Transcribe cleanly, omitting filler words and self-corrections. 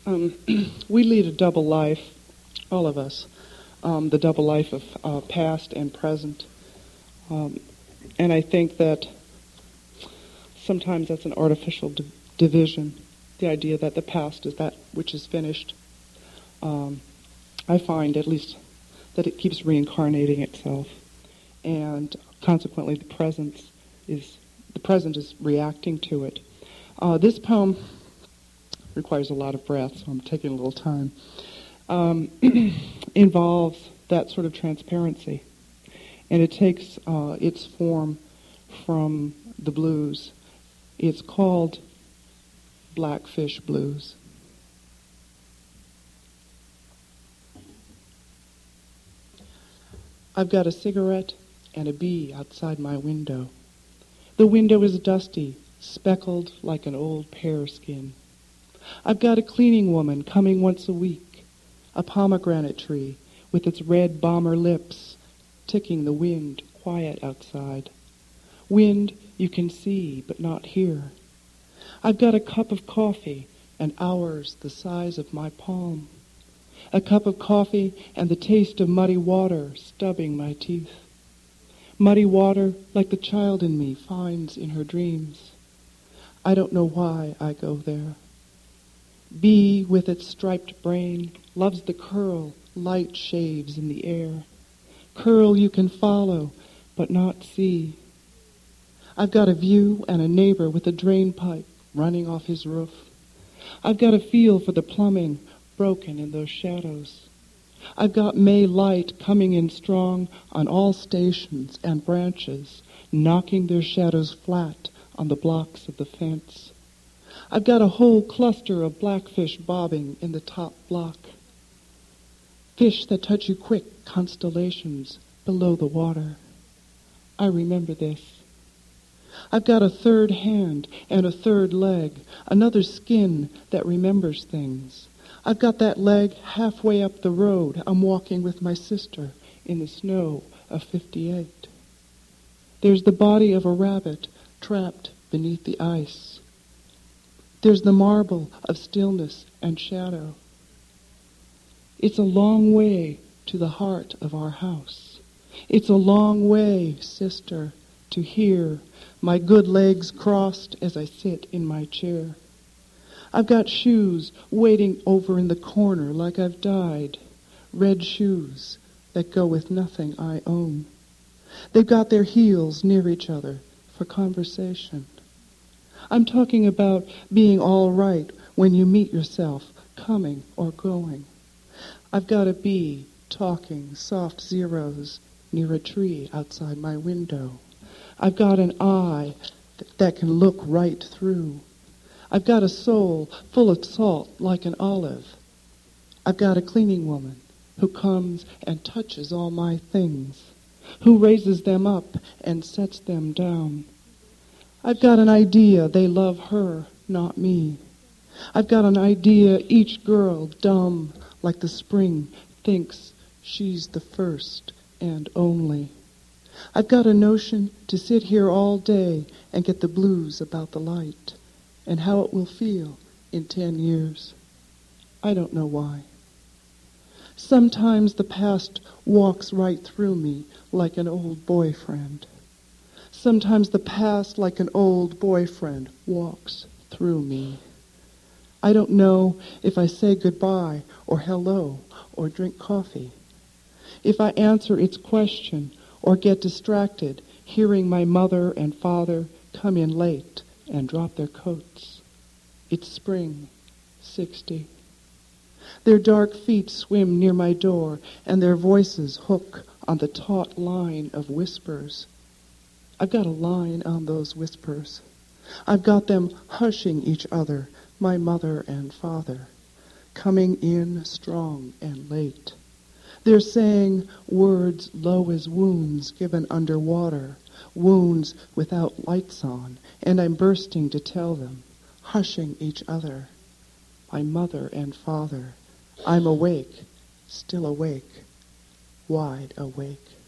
Um, we lead a double life, all of us, the double life of past and present. Um, and I think that sometimes that's an artificial division, the idea that the past is that which is finished. I find, at least, that it keeps reincarnating itself, and consequently the present is reacting to it. This poem requires a lot of breath, so I'm taking a little time. Involves that sort of transparency, and it takes its form from the blues. It's called Blackfish Blues. I've got a cigarette and a bee outside my window. The window is dusty, speckled like an old pear skin. I've got a cleaning woman coming once a week, a pomegranate tree with its red bomber lips ticking the wind quiet outside. Wind you can see but not hear. I've got a cup of coffee and hours the size of my palm. A cup of coffee and the taste of muddy water stubbing my teeth. Muddy water like the child in me finds in her dreams. I don't know why I go there. Bee with its striped brain loves the curl light shaves in the air. Curl you can follow but not see. I've got a view and a neighbor with a drain pipe running off his roof. I've got a feel for the plumbing broken in those shadows. I've got May light coming in strong on all stations and branches, knocking their shadows flat on the blocks of the fence. I've got a whole cluster of blackfish bobbing in the top block. Fish that touch you quick, constellations below the water. I remember this. I've got a third hand and a third leg, another skin that remembers things. I've got that leg halfway up the road I'm walking with my sister in the snow of 58. There's the body of a rabbit trapped beneath the ice. There's the marble of stillness and shadow. It's a long way to the heart of our house. It's a long way, sister, to hear my good legs crossed as I sit in my chair. I've got shoes waiting over in the corner like I've died, red shoes that go with nothing I own. They've got their heels near each other for conversation. I'm talking about being all right when you meet yourself coming or going. I've got a bee talking soft zeros near a tree outside my window. I've got an eye that can look right through. I've got a soul full of salt like an olive. I've got a cleaning woman who comes and touches all my things, who raises them up and sets them down. I've got an idea they love her, not me. I've got an idea each girl, dumb like the spring, thinks she's the first and only. I've got a notion to sit here all day and get the blues about the light and how it will feel in 10 years. I don't know why. Sometimes the past walks right through me like an old boyfriend. Sometimes the past, like an old boyfriend, walks through me. I don't know if I say goodbye or hello or drink coffee. If I answer its question or get distracted hearing my mother and father come in late and drop their coats. It's spring, 60. Their dark feet swim near my door, and their voices hook on the taut line of whispers. I've got a line on those whispers. I've got them hushing each other, my mother and father, coming in strong and late. They're saying words low as wounds given underwater, wounds without lights on, and I'm bursting to tell them, hushing each other, my mother and father, I'm awake, still awake, wide awake.